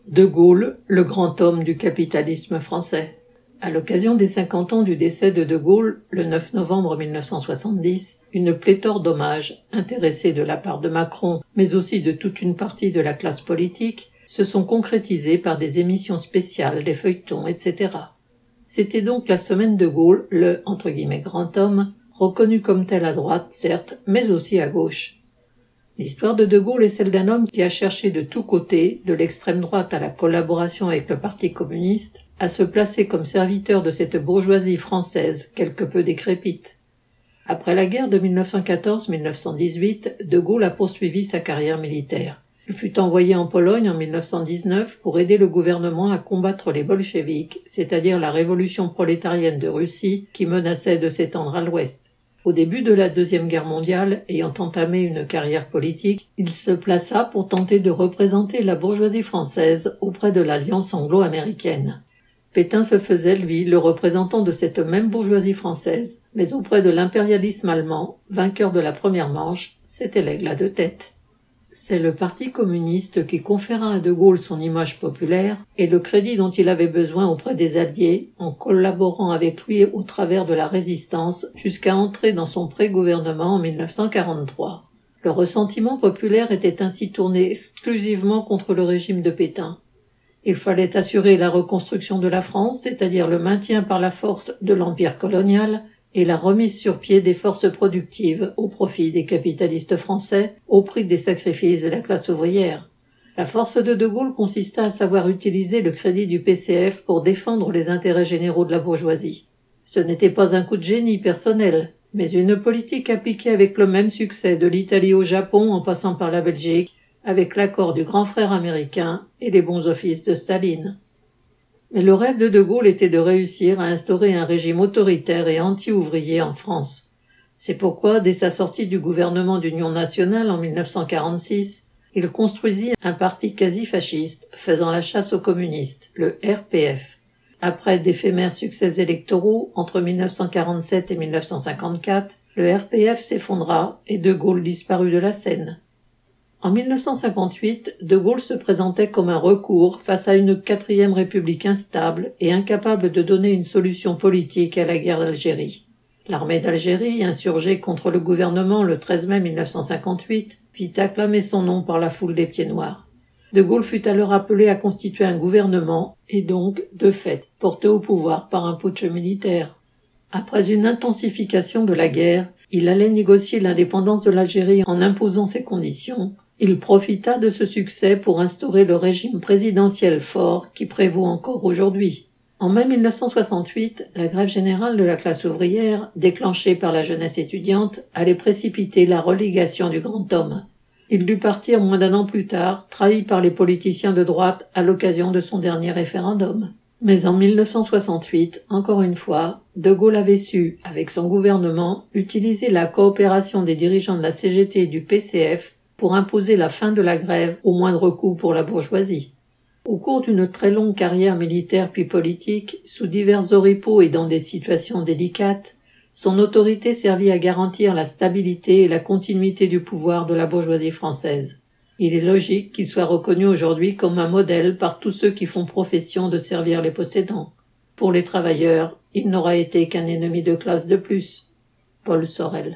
De Gaulle, le grand homme du capitalisme français. À l'occasion des 50 ans du décès de De Gaulle, le 9 novembre 1970, une pléthore d'hommages, intéressés de la part de Macron, mais aussi de toute une partie de la classe politique, se sont concrétisés par des émissions spéciales, des feuilletons, etc. C'était donc la semaine de Gaulle, le « grand homme », reconnu comme tel à droite, certes, mais aussi à gauche. L'histoire de Gaulle est celle d'un homme qui a cherché de tous côtés, de l'extrême droite à la collaboration avec le Parti communiste, à se placer comme serviteur de cette bourgeoisie française quelque peu décrépite. Après la guerre de 1914-1918, De Gaulle a poursuivi sa carrière militaire. Il fut envoyé en Pologne en 1919 pour aider le gouvernement à combattre les bolcheviks, c'est-à-dire la révolution prolétarienne de Russie qui menaçait de s'étendre à l'ouest. Au début de la Deuxième Guerre mondiale, ayant entamé une carrière politique, il se plaça pour tenter de représenter la bourgeoisie française auprès de l'Alliance anglo-américaine. Pétain se faisait, lui, le représentant de cette même bourgeoisie française, mais auprès de l'impérialisme allemand, vainqueur de la première manche, c'était l'aigle à deux têtes. C'est le Parti communiste qui conféra à De Gaulle son image populaire et le crédit dont il avait besoin auprès des Alliés en collaborant avec lui au travers de la résistance jusqu'à entrer dans son pré-gouvernement en 1943. Le ressentiment populaire était ainsi tourné exclusivement contre le régime de Pétain. Il fallait assurer la reconstruction de la France, c'est-à-dire le maintien par la force de l'empire colonial, et la remise sur pied des forces productives au profit des capitalistes français, au prix des sacrifices de la classe ouvrière. La force de Gaulle consista à savoir utiliser le crédit du PCF pour défendre les intérêts généraux de la bourgeoisie. Ce n'était pas un coup de génie personnel, mais une politique appliquée avec le même succès de l'Italie au Japon en passant par la Belgique, avec l'accord du grand frère américain et les bons offices de Staline. Mais le rêve de Gaulle était de réussir à instaurer un régime autoritaire et anti-ouvrier en France. C'est pourquoi, dès sa sortie du gouvernement d'union nationale en 1946, il construisit un parti quasi-fasciste faisant la chasse aux communistes, le RPF. Après d'éphémères succès électoraux entre 1947 et 1954, le RPF s'effondra et De Gaulle disparut de la scène. En 1958, De Gaulle se présentait comme un recours face à une quatrième république instable et incapable de donner une solution politique à la guerre d'Algérie. L'armée d'Algérie, insurgée contre le gouvernement le 13 mai 1958, fit acclamer son nom par la foule des pieds noirs. De Gaulle fut alors appelé à constituer un gouvernement et donc, de fait, porté au pouvoir par un putsch militaire. Après une intensification de la guerre, il allait négocier l'indépendance de l'Algérie en imposant ses conditions. Il profita de ce succès pour instaurer le régime présidentiel fort qui prévaut encore aujourd'hui. En mai 1968, la grève générale de la classe ouvrière, déclenchée par la jeunesse étudiante, allait précipiter la relégation du grand homme. Il dut partir moins d'un an plus tard, trahi par les politiciens de droite à l'occasion de son dernier référendum. Mais en 1968, encore une fois, De Gaulle avait su, avec son gouvernement, utiliser la coopération des dirigeants de la CGT et du PCF pour imposer la fin de la grève au moindre coût pour la bourgeoisie. Au cours d'une très longue carrière militaire puis politique, sous divers oripeaux et dans des situations délicates, son autorité servit à garantir la stabilité et la continuité du pouvoir de la bourgeoisie française. Il est logique qu'il soit reconnu aujourd'hui comme un modèle par tous ceux qui font profession de servir les possédants. Pour les travailleurs, il n'aura été qu'un ennemi de classe de plus. Paul Sorel.